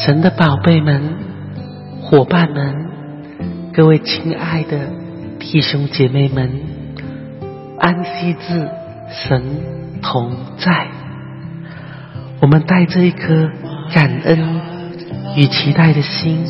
神的宝贝们、伙伴们，各位亲爱的弟兄姐妹们，安息日神同在。我们带着一颗感恩与期待的心，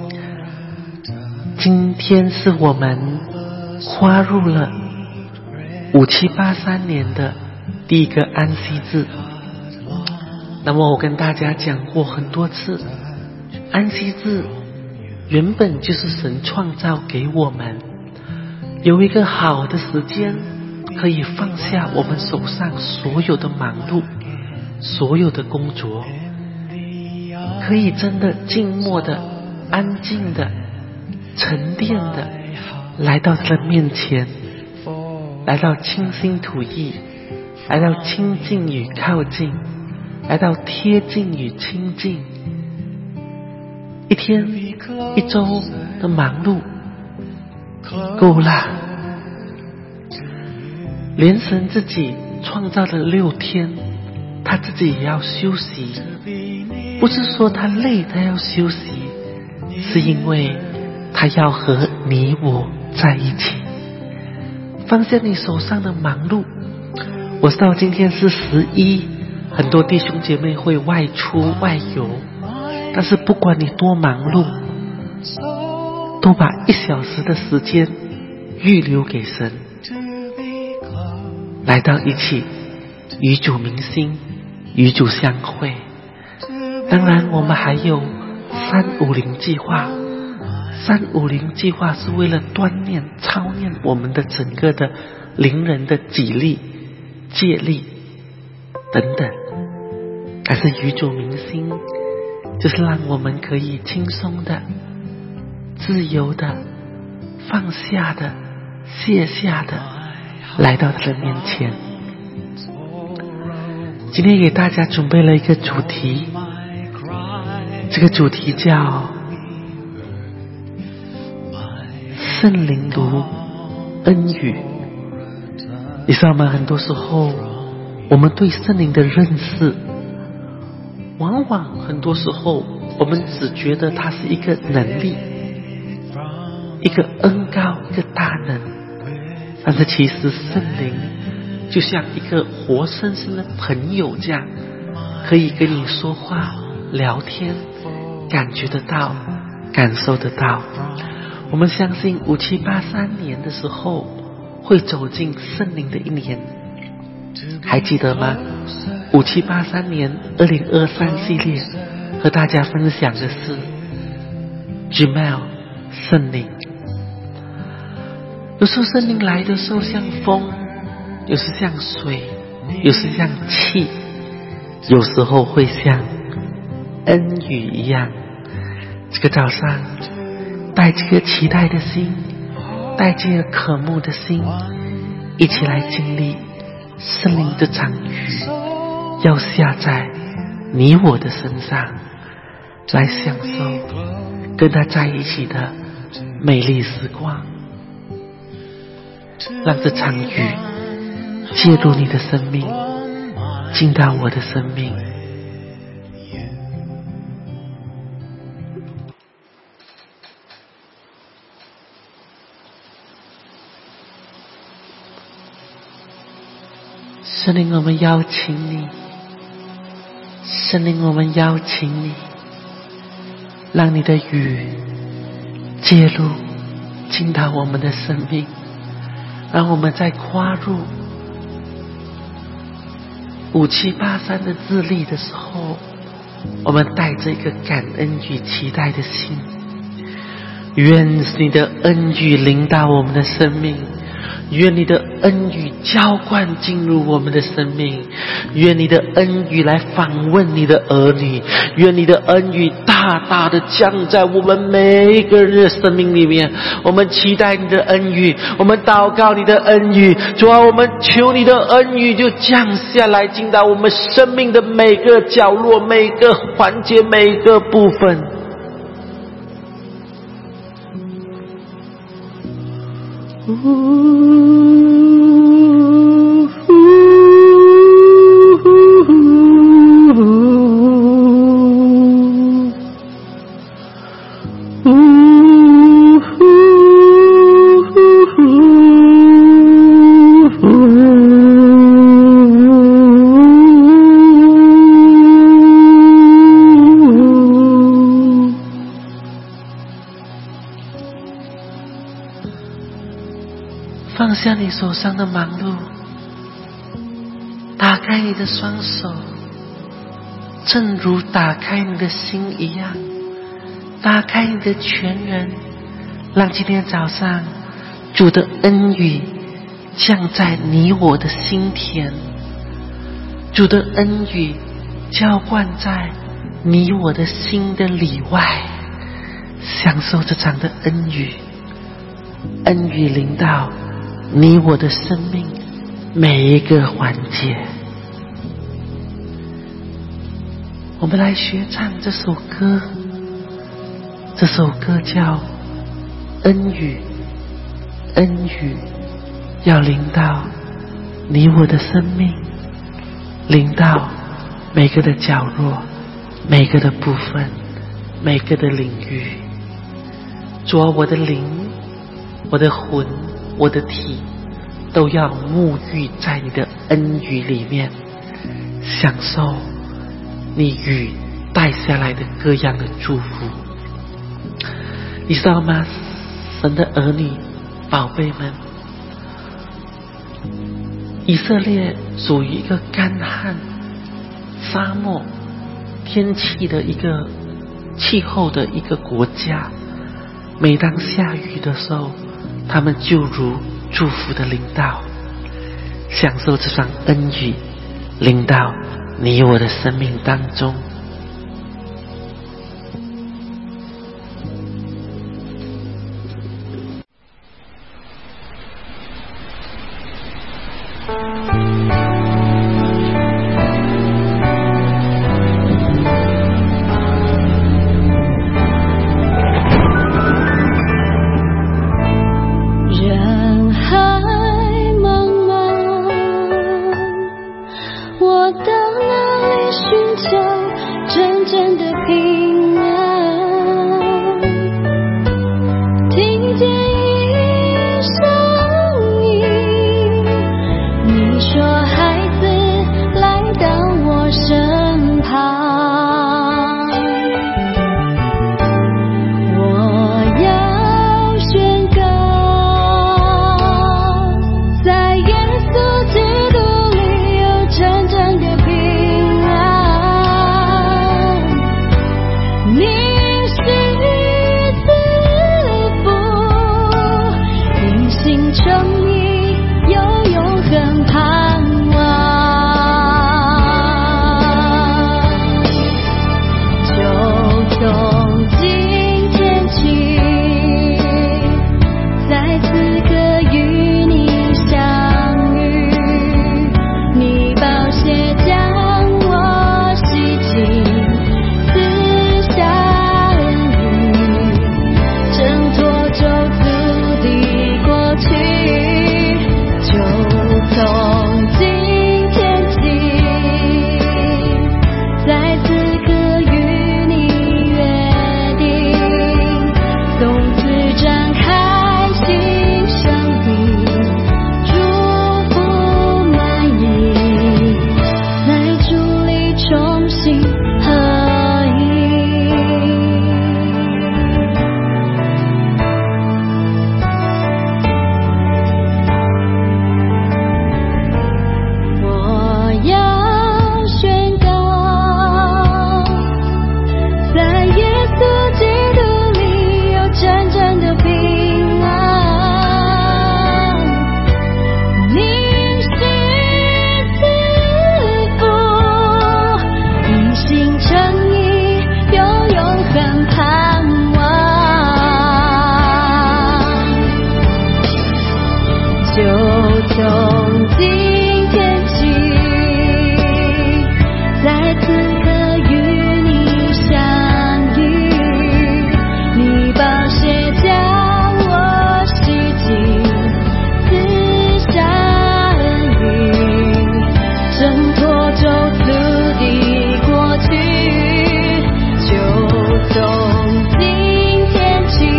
今天是我们跨入了5783年的第一个安息日。那么我跟大家讲过很多次，安息日原本就是神创造给我们有一个好的时间，可以放下我们手上所有的忙碌，所有的工作，可以真的静默的、安静的、沉淀的来到他的面前，来到倾心吐意，来到亲近与靠近，来到贴近与亲近。一天一周的忙碌够了，连神自己创造了6天，他自己也要休息。不是说他累他要休息，是因为他要和你我在一起。放下你手上的忙碌。我知道今天是11，很多弟兄姐妹会外出外游，但是不管你多忙碌，都把1小时的时间预留给神，来到一起与主明心，与主相会。当然我们还有350计划，350计划是为了锻炼操练我们的整个的灵人的己力、戒力等等。但是与主明心就是让我们可以轻松的、自由的、放下的、卸下的来到他的面前。今天给大家准备了一个主题，这个主题叫圣灵如恩雨。你知道吗？很多时候我们对圣灵的认识，往往很多时候我们只觉得它是一个能力，一个恩膏，一个大能。但是其实圣灵就像一个活生生的朋友这样，可以跟你说话聊天，感觉得到，感受得到。我们相信5783年的时候会走进圣灵的一年，还记得吗？5783年2023系列和大家分享的是 Gmail 圣灵。有时候圣灵来的时候像风，有时像水，有时像气，有时候会像恩雨一样。这个早上带这个期待的心，带这个渴慕的心，一起来经历圣灵这场雨要下在你我的身上，来享受跟他在一起的美丽时光。让这场雨介入你的生命，进到我的生命。圣灵，我们邀请你，圣灵，我们邀请你，让你的雨介入进到我们的生命，让我们在跨入5783的日历的时候，我们带着一个感恩与期待的心。愿你的恩雨临到我们的生命，愿你的恩雨浇灌进入我们的生命，愿你的恩雨来访问你的儿女，愿你的恩雨大大的降在我们每一个人的生命里面。我们期待你的恩雨，我们祷告你的恩雨。主啊，我们求你的恩雨就降下来，进到我们生命的每个角落、每个环节、每个部分。 放下你手上的忙碌，打开你的双手，正如打开你的心一样，打开你的全人，让今天早上主的恩雨降在你我的心田，主的恩雨浇灌在你我的心的里外，享受这场的恩雨。恩雨临到你我的生命每一个环节。我们来学唱这首歌，这首歌叫恩雨。恩雨要临到你我的生命，临到每个的角落，每个的部分，每个的领域。主啊，我的灵，我的魂，我的体都要沐浴在你的恩雨里面，享受你雨带下来的各样的祝福。你知道吗？神的儿女宝贝们，以色列属于一个干旱沙漠天气的一个气候的一个国家。每当下雨的时候，他们就如祝福的临到，享受这双恩雨临到你我的生命当中。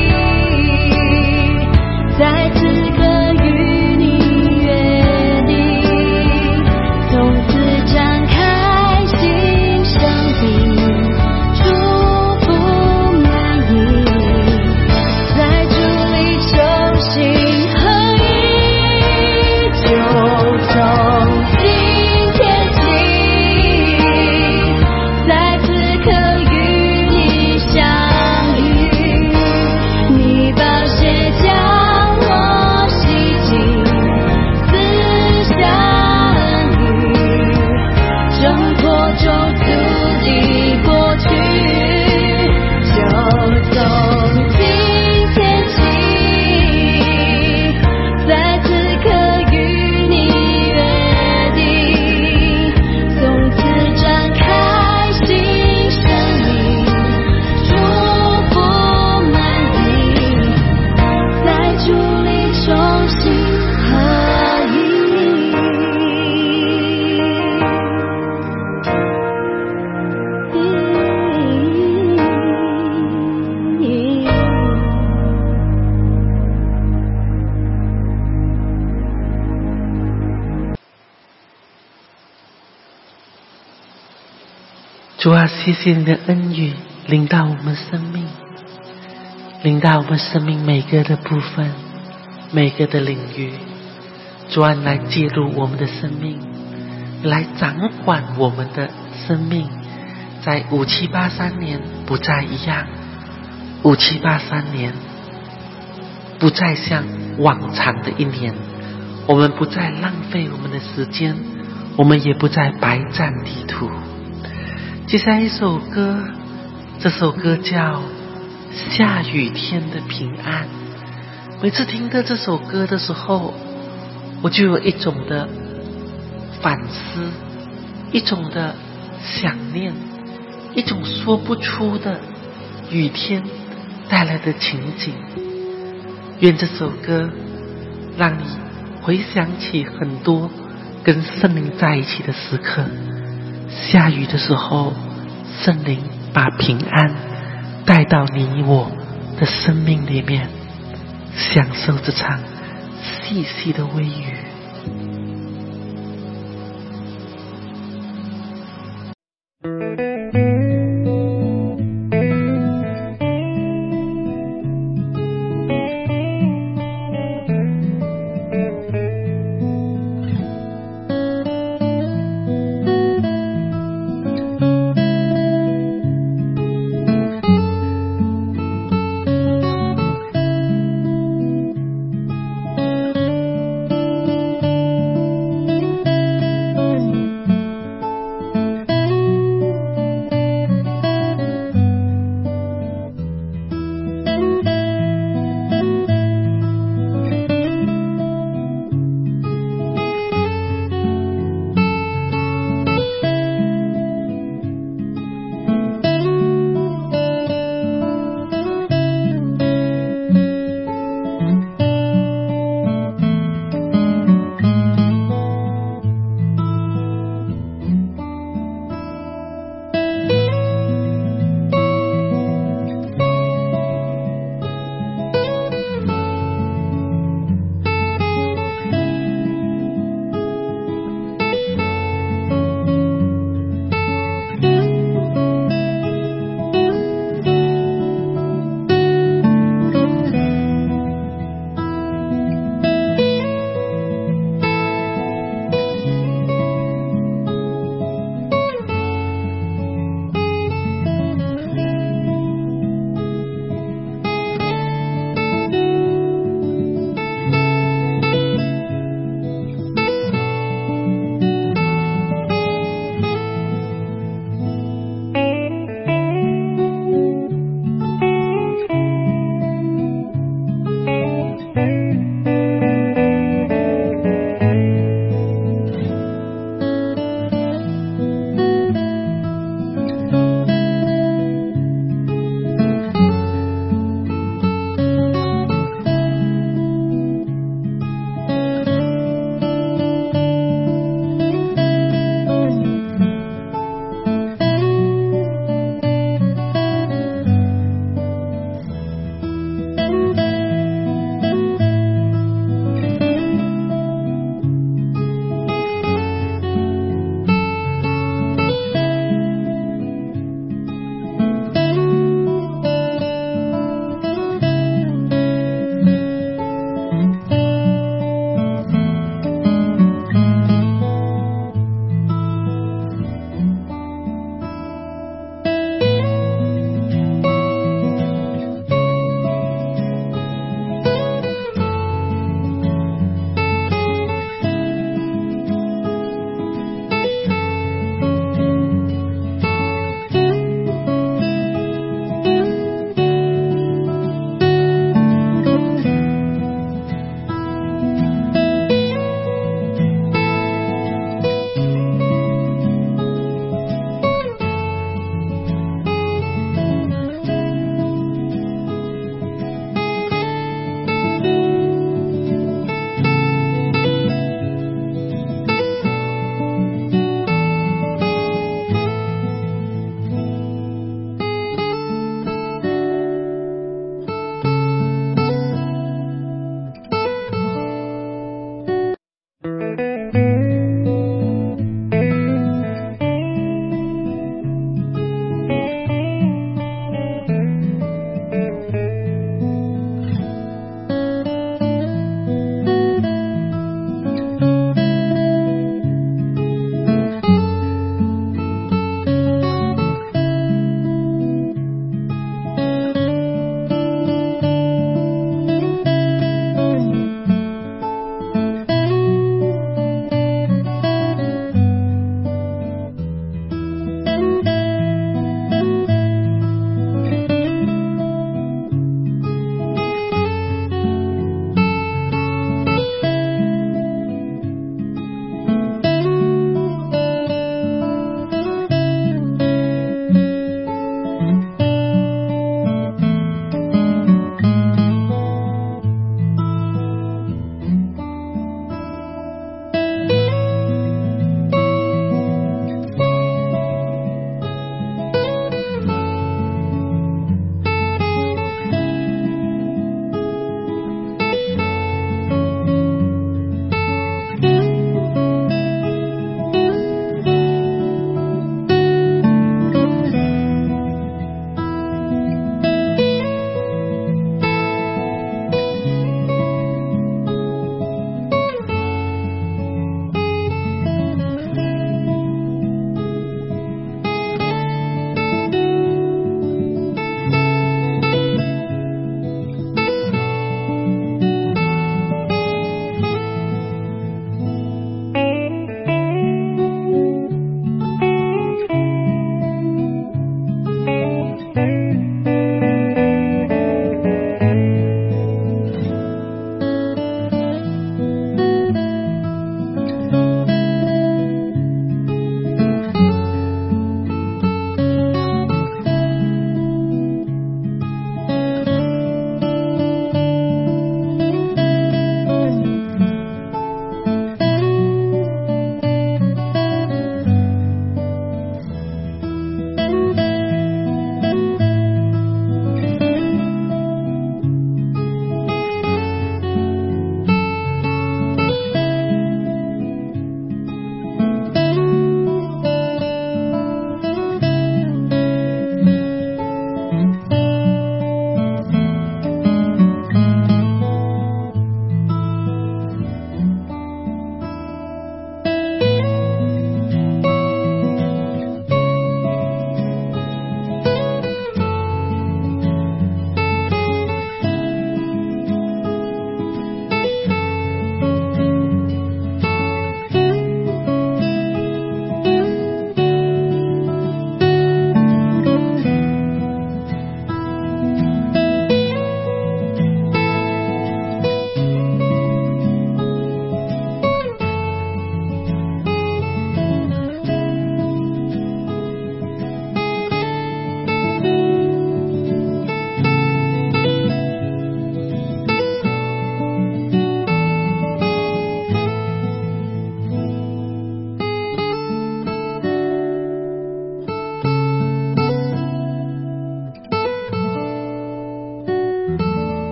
在此刻与你约定。 主啊，谢谢你的恩雨临到我们生命，临到我们生命每个的部分，每个的领域。主啊，你来介入我们的生命，来掌管我们的生命。在5783年不再一样，5783年不再像往常的一年，我们不再浪费我们的时间，我们也不再白占地图。接下来一首歌，这首歌叫《下雨天的平安》。每次听到这首歌的时候，我就有一种的反思，一种的想念，一种说不出的雨天带来的情景。愿这首歌让你回想起很多跟圣灵在一起的时刻。下雨的时候，圣灵把平安带到你我的生命里面，享受这场细细的微雨。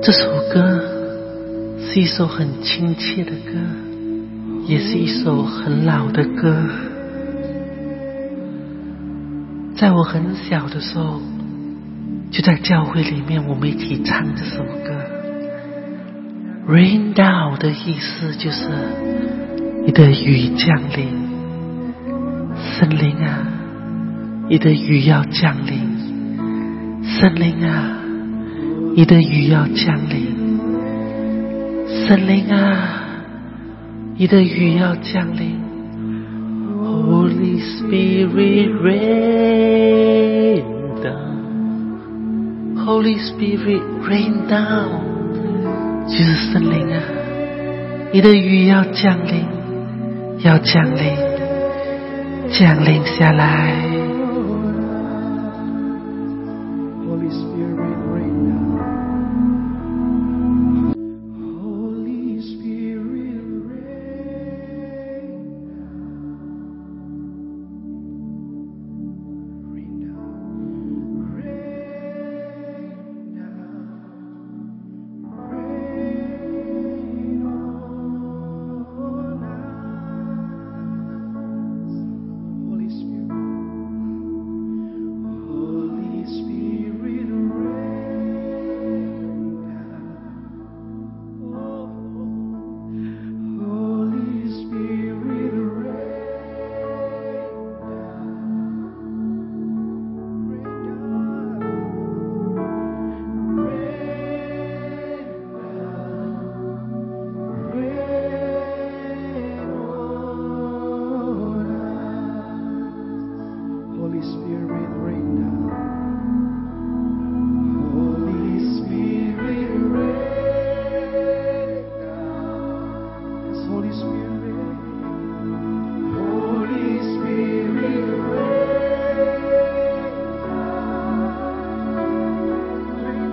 这首歌是一首很亲切的歌，也是一首很老的歌。在我很小的时候，就在教会里面，我们一起唱这首歌。Rain down 的意思就是你的雨降临，圣灵啊，你的雨要降临，圣灵啊，你的雨要降临，圣灵啊，你的雨要降临。Holy Spirit rain down, Holy Spirit rain down， 就是圣灵啊，你的雨要降临，要降临，降临下来。 Holy Spirit rain down. Holy Spirit rain down. Holy Spirit rain down. Holy Spirit rain down. Yes, Holy Spirit. Holy Spirit rain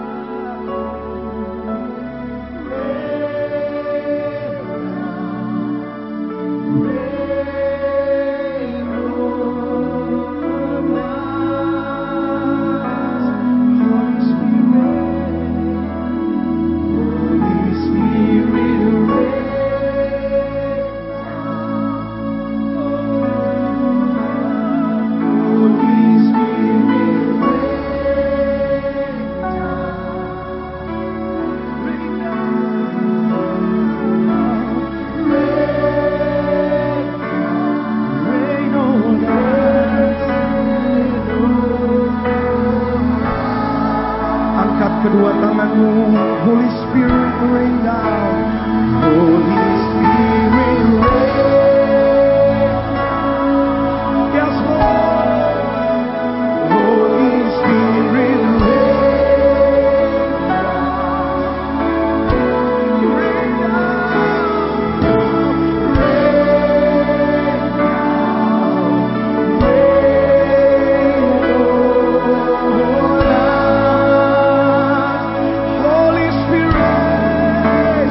kedua tanganmu. Holy Spirit rain down. Holy Spirit rain. Yes, Lord. Holy Spirit rain. Rain down. Holy Spirit,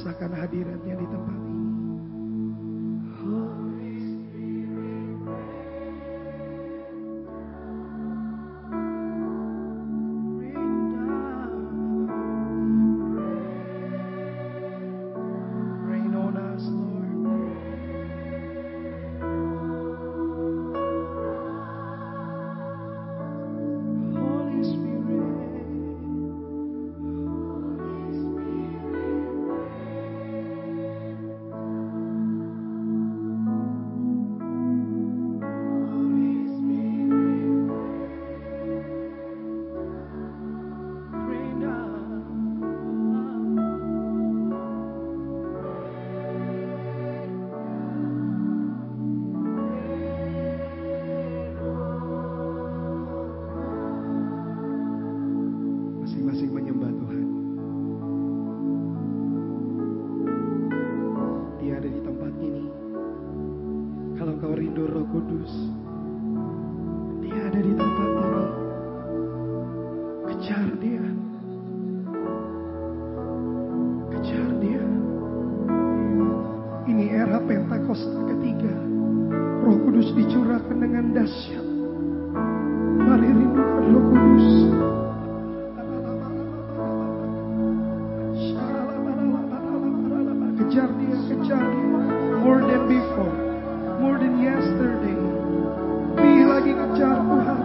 rasakan hadiratnya di tempat ini. Holy Spirit, rain down, rain on us, Lord. Holy Spirit. Masing-masing menyembah Tuhan. Dia ada di tempat ini. Kalau kau rindu Roh Kudus, Dia ada di tempat ini. Kejar Dia. Kejar Dia. Ini era Pentakosta ketiga. Roh Kudus dicurahkan dengan dahsyat. Mari rindukan Roh Kudus. Kejar Dia, kejar Dia. More than before, more than yesterday. Lebih lagi kejar Tuhan.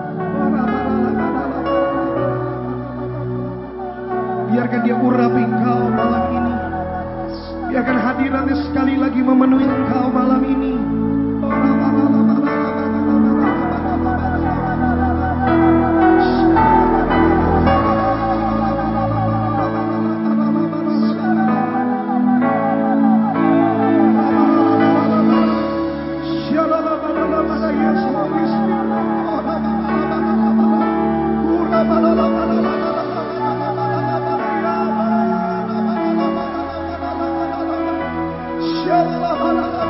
Biarkan Dia urapi engkau malam ini. Biarkan hadiratnya sekali lagi memenuhi engkau malam ini. Shalom.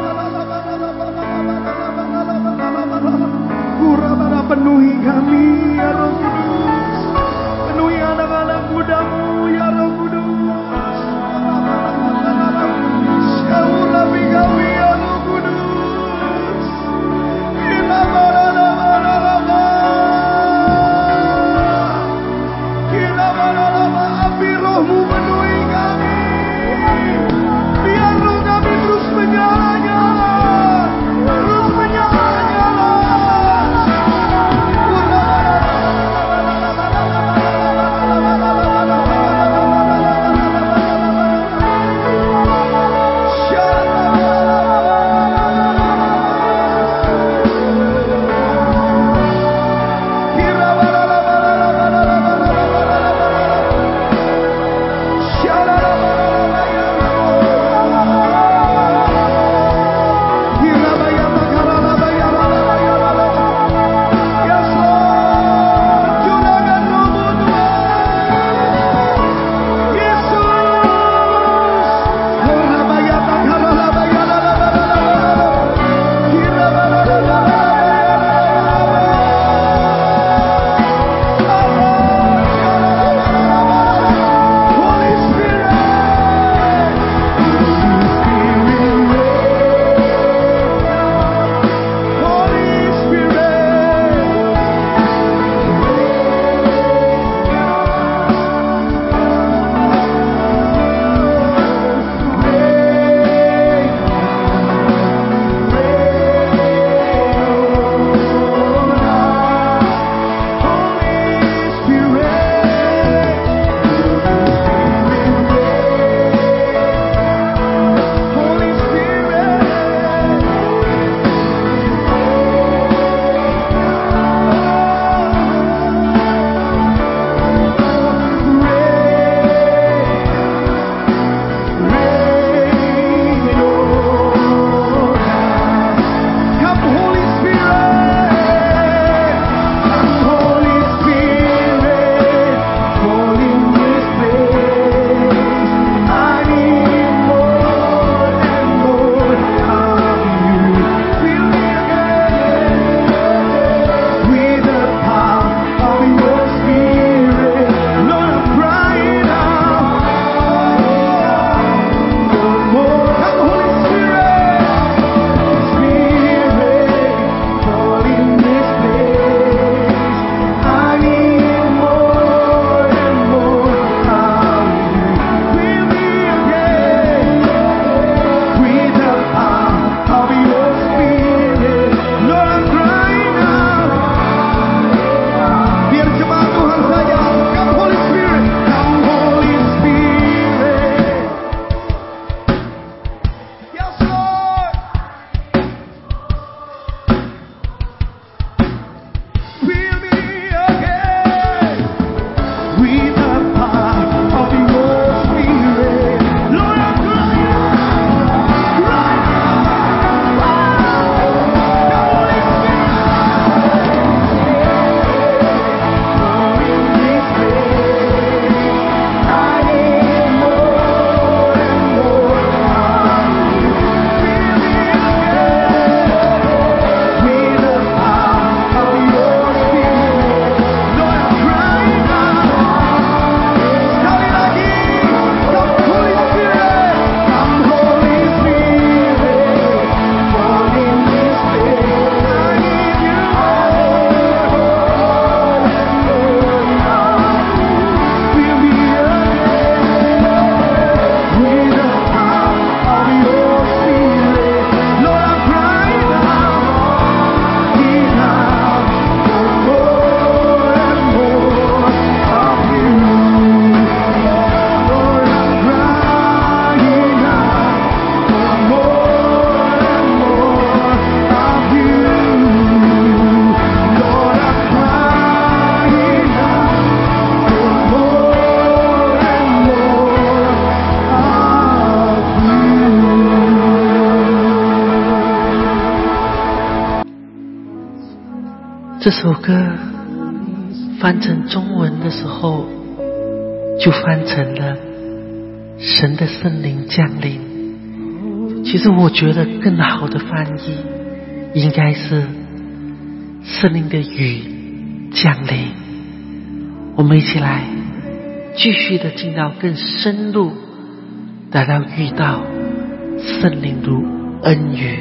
这首歌翻成中文的时候，就翻成了神的圣灵降临。其实我觉得更好的翻译应该是圣灵的雨降临。我们一起来继续的进到更深入，来到遇到圣灵如恩雨。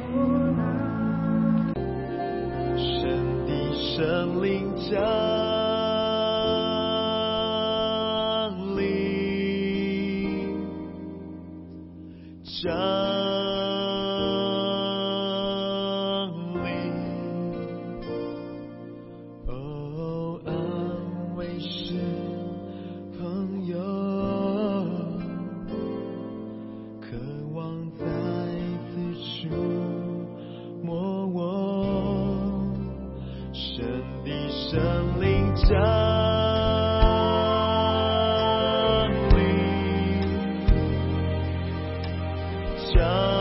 神的圣灵降临，降临，哦，安慰是朋友，渴望再次触摸我，神的圣灵降临，降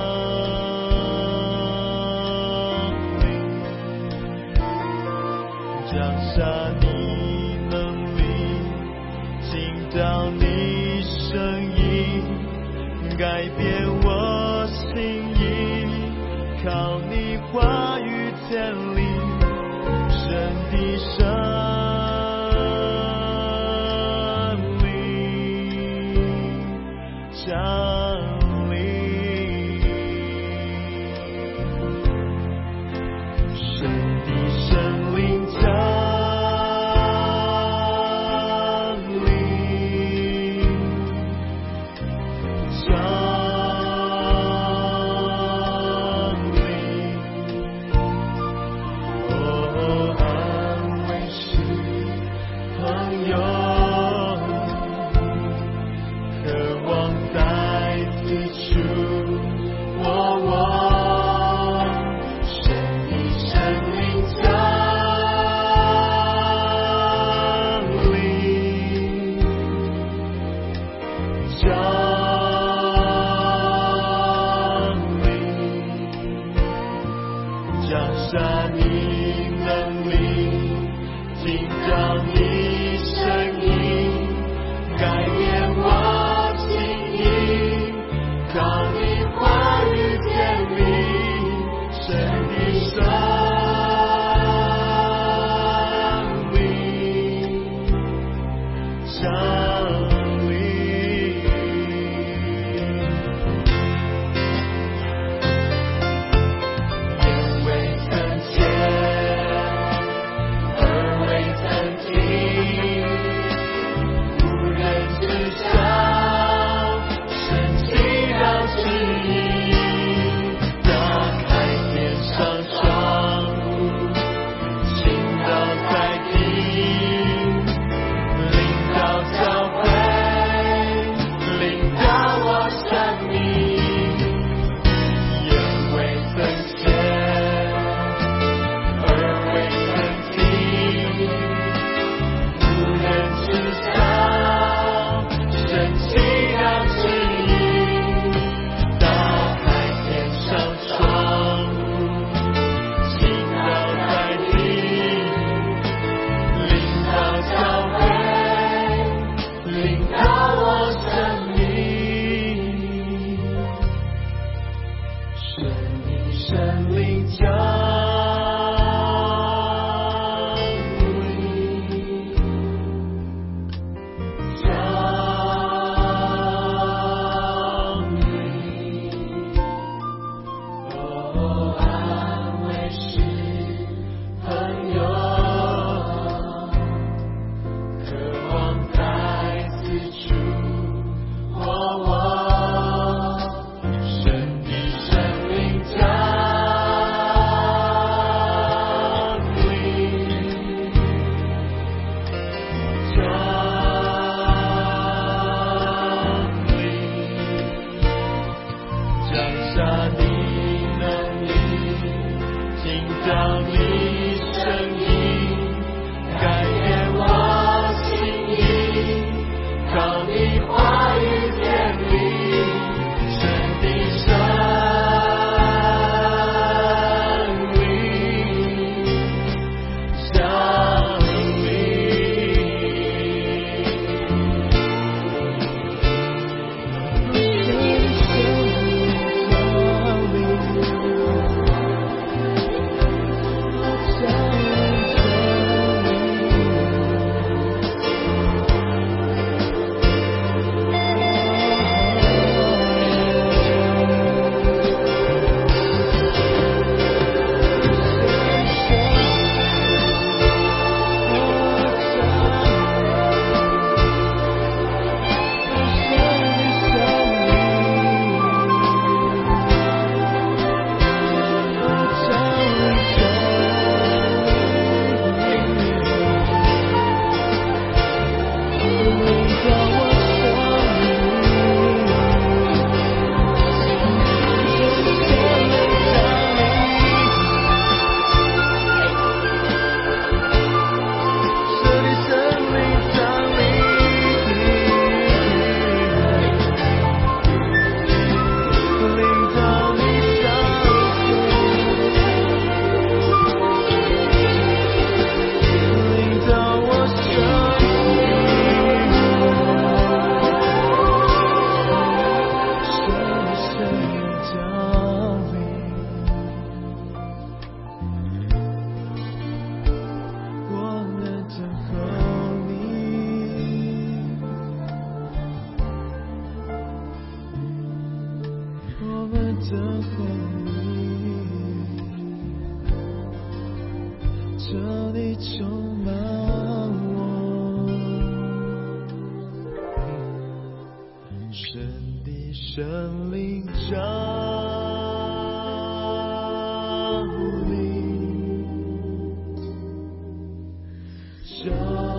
临，降下你能力，听到你声音，改变我心意，靠你话语建立，神的圣灵降临，神的圣灵降临，降临，哦，安慰是朋友，渴望再次触摸我，神的圣灵降临，降临，降下你能力，听到你声音，改变我心意，靠你话语建立，神的圣灵降临，眼未曾见，耳未曾听，无人知的话语，求你充满我，神的圣灵降临，降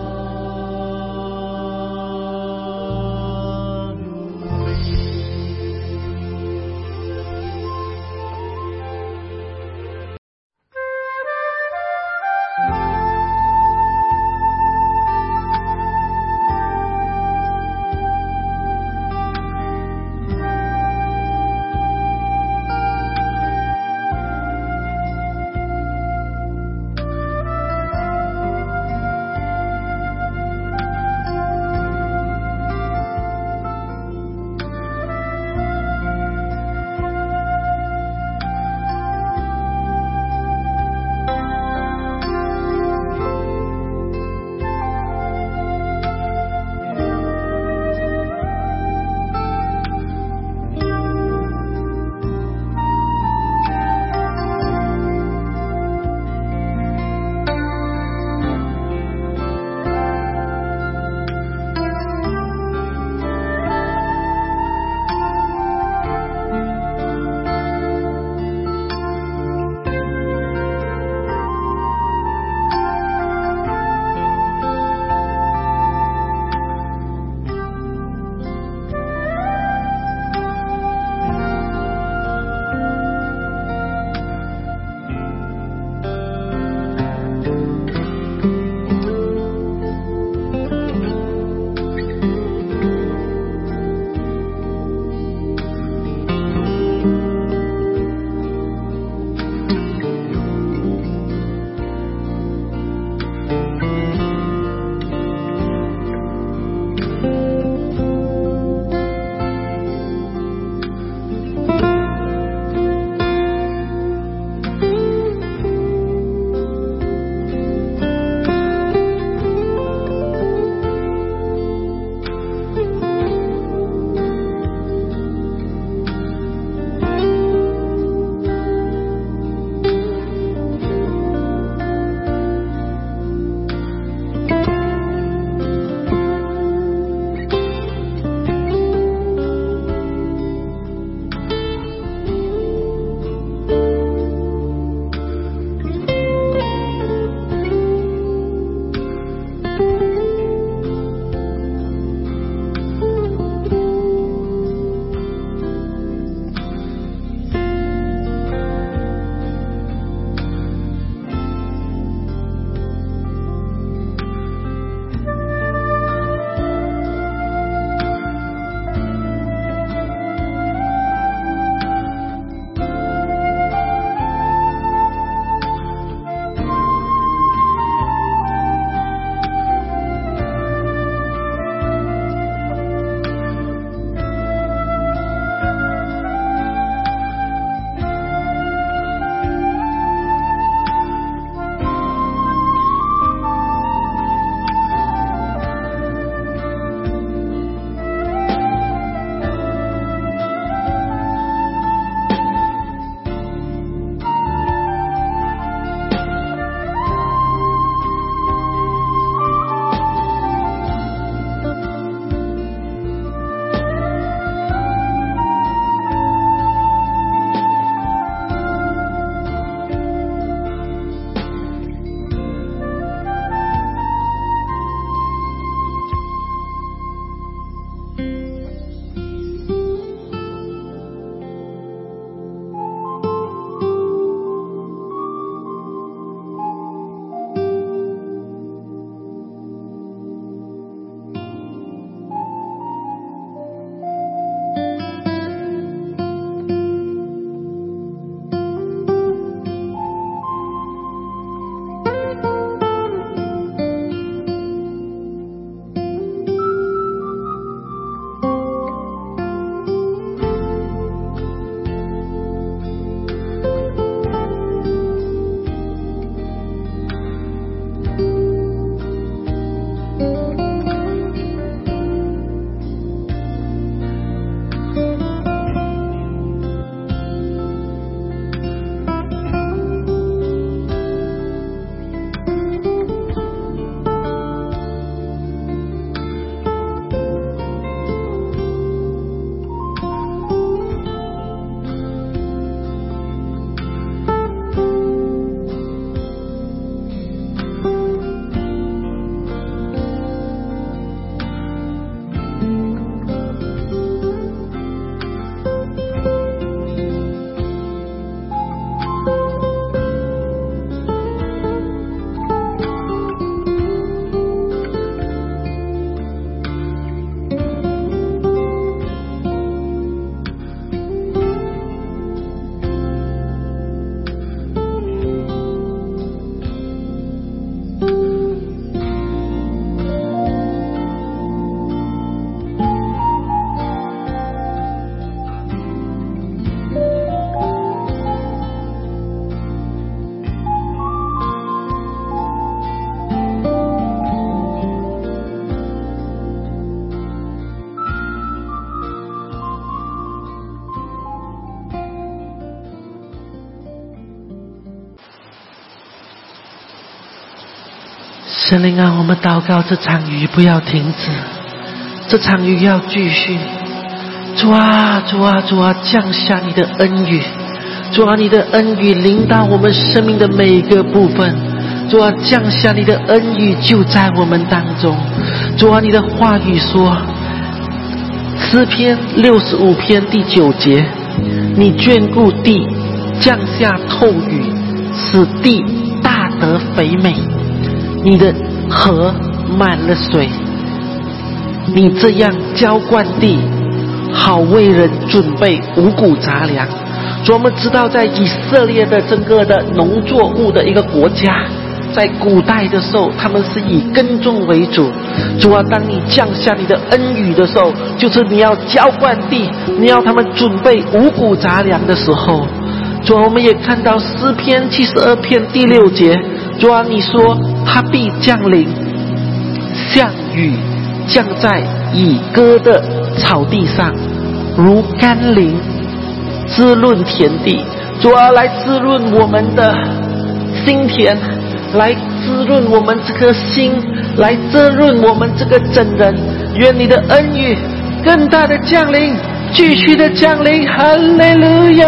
圣灵啊，我们祷告这场雨不要停止，这场雨要继续。主啊，主啊，主啊，降下你的恩雨，主啊，你的恩雨临到我们生命的每一个部分。主啊，降下你的恩雨就在我们当中。主啊，你的话语说，诗篇65篇第9节，你眷顾地，降下透雨，使地大得肥美，你的河满了水，你这样浇灌地，好为人准备五谷杂粮。主，我们知道在以色列的整个的农作物的一个国家，在古代的时候他们是以耕种为主。主啊，当你降下你的恩雨的时候，就是你要浇灌地，你要他们准备五谷杂粮的时候。主啊，我们也看到诗篇72篇第6节，主啊，你说他必降临，像雨降在已割的草地上，如甘霖滋润田地。主啊，来滋润我们的心田，来滋润我们这颗心，来滋润我们这个整人。愿你的恩雨更大的降临，继续的降临。哈利路亚，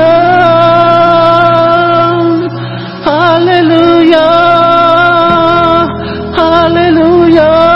哈利路亚，哈利路亚。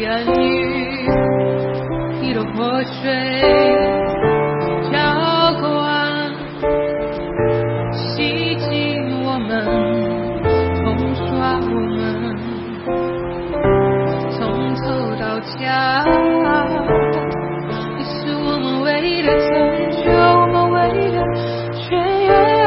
言语，你的活水浇灌，洗净我们，冲刷我们，从头到脚。你是我们唯一的拯救，我们唯一的泉源。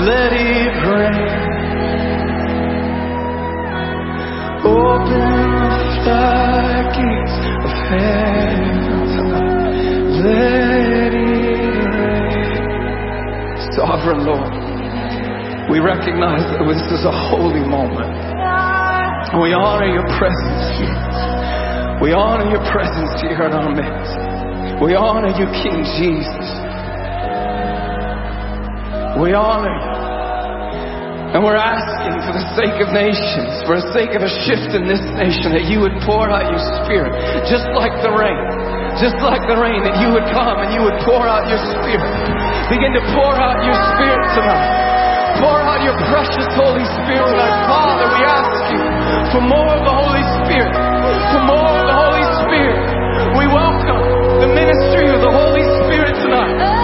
let it rain. Open the floodgates of heaven tonight. Let it rain. Sovereign Lord, we recognize that this is a holy moment. We honor your presence here. We honor your presence here in our midst. We honor you, King Jesus. We honor you. And we're asking for the sake of nations, for the sake of a shift in this nation, that you would pour out your Spirit, just like the rain. Just like the rain, that you would come and you would pour out your Spirit. Begin to pour out your Spirit tonight. Pour out your precious Holy Spirit tonight. Father, we ask you for more of the Holy Spirit. For more of the Holy Spirit. We welcome the ministry of the Holy Spirit tonight.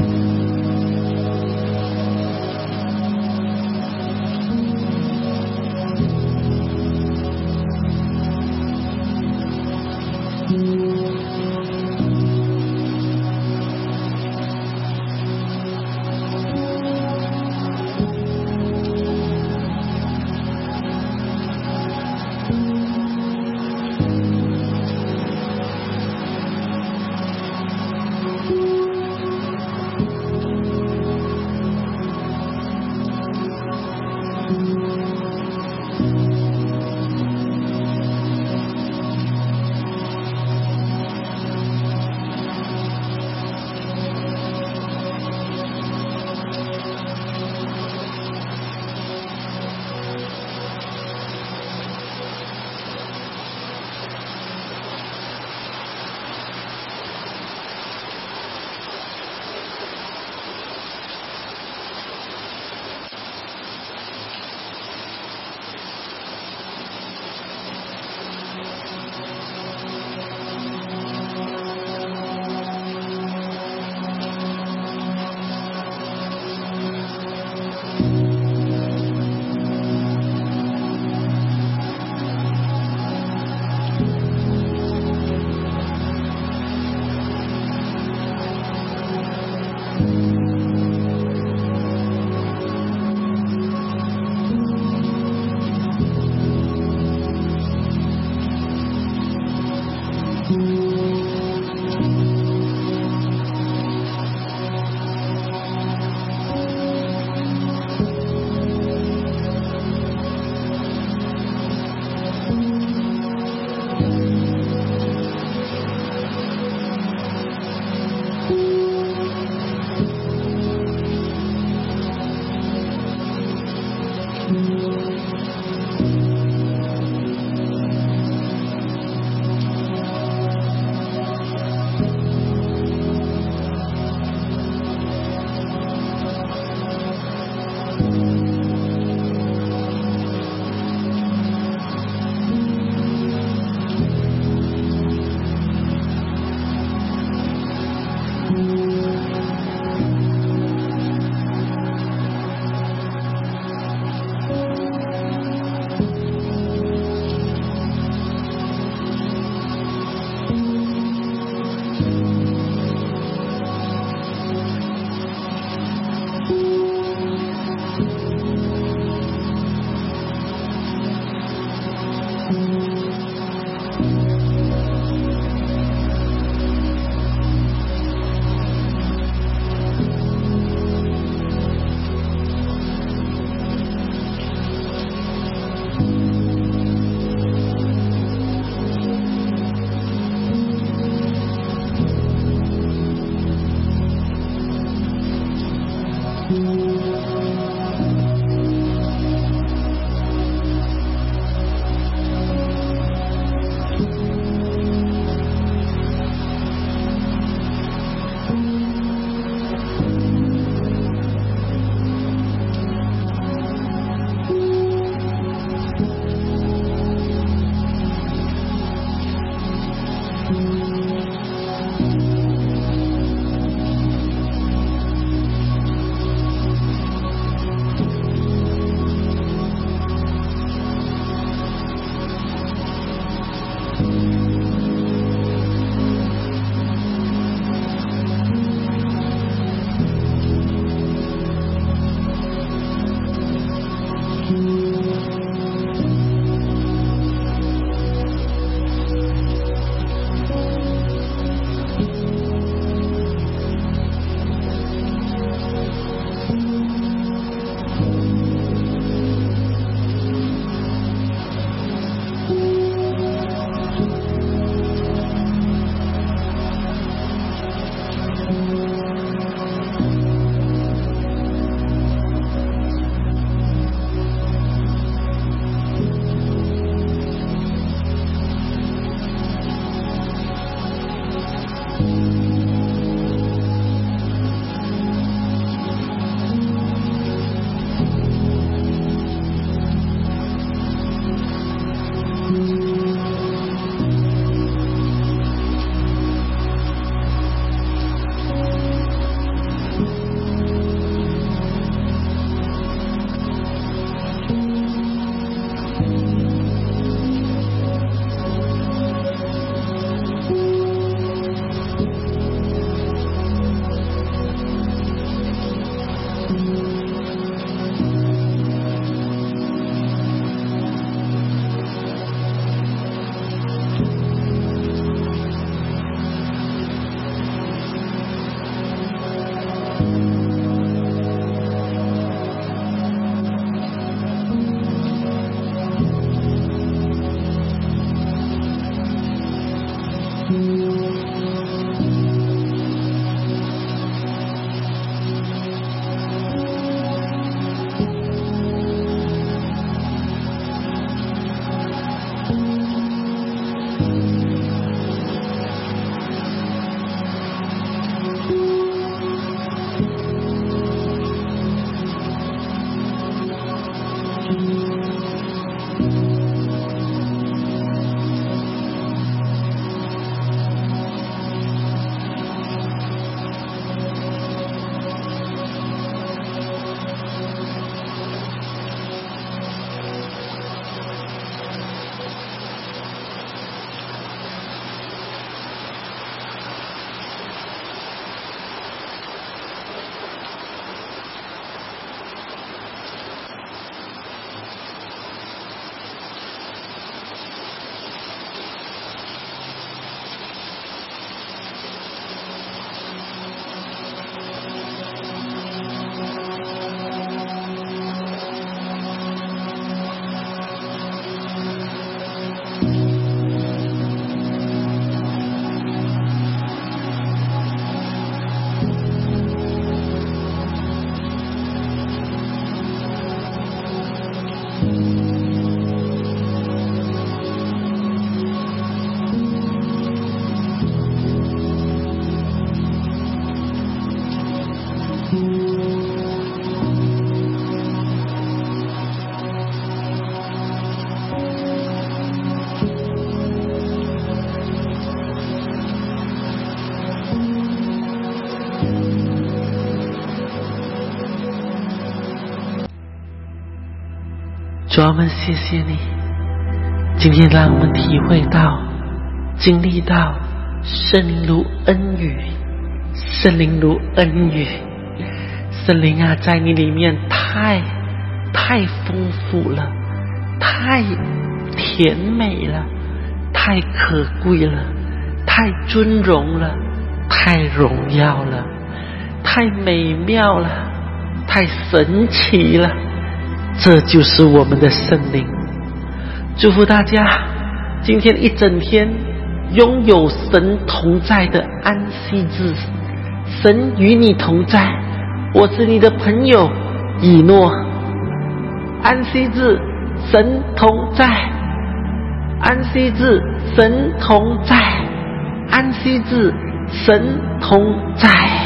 Amen. 主啊，我们谢谢你，今天让我们体会到、经历到圣灵如恩雨，圣灵如恩雨。圣灵啊，在你里面太丰富了，太甜美了，太可贵了，太尊荣了，太荣耀了，太美妙了，太神奇了。这就是我们的圣灵。祝福大家今天一整天拥有神同在的安息日，神与你同在。我是你的朋友以诺。安息日神同在，安息日神同在，安息日神同在。